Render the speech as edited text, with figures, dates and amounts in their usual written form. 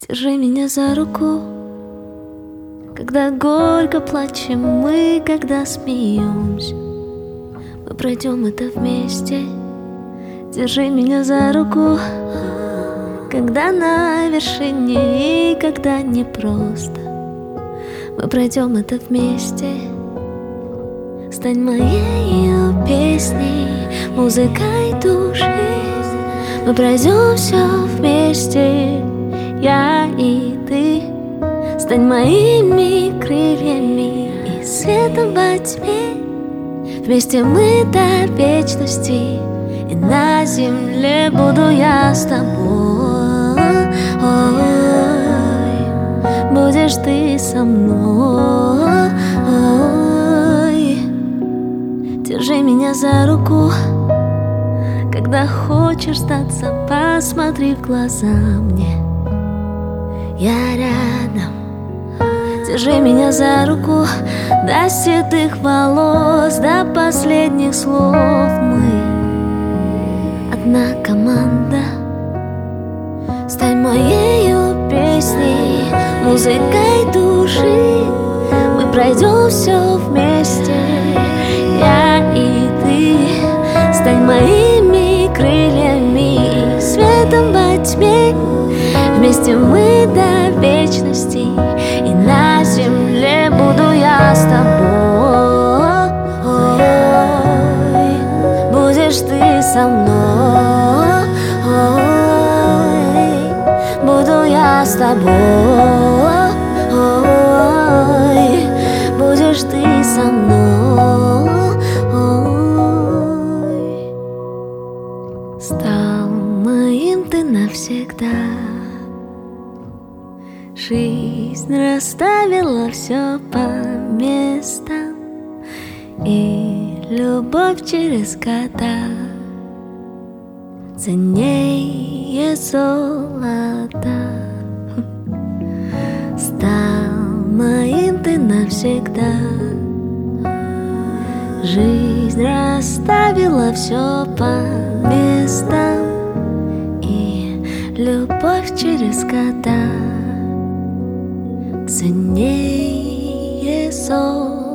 Держи меня за руку, когда горько плачем мы, когда смеемся. Мы пройдем это вместе. Держи меня за руку, когда на вершине и когда непросто. Мы пройдем это вместе. Стань моей песней, музыкой души. Мы пройдем все вместе, я и ты. Стань моими крыльями и светом во тьме. Вместе мы до вечности, и на земле буду я с тобой. Будешь ты со мной. Держи меня за руку, когда хочешь сдаться, посмотри в глаза мне. Я рядом. Держи меня за руку, до седых волос, до последних слов. Мы одна команда. Стань моею песней, музыкой души. Мы пройдем все вместе, я и ты. Стань моими крыльями, светом во тьме. Вместе мы до вечности, и на земле буду я с тобой. Будешь ты со мной. Буду я с тобой. Будешь ты со мной. Стал моим ты навсегда. Жизнь расставила все по местам, и любовь через года ценнее золота. Стал моим ты навсегда. Жизнь расставила все по местам, и любовь через года ценнее золота.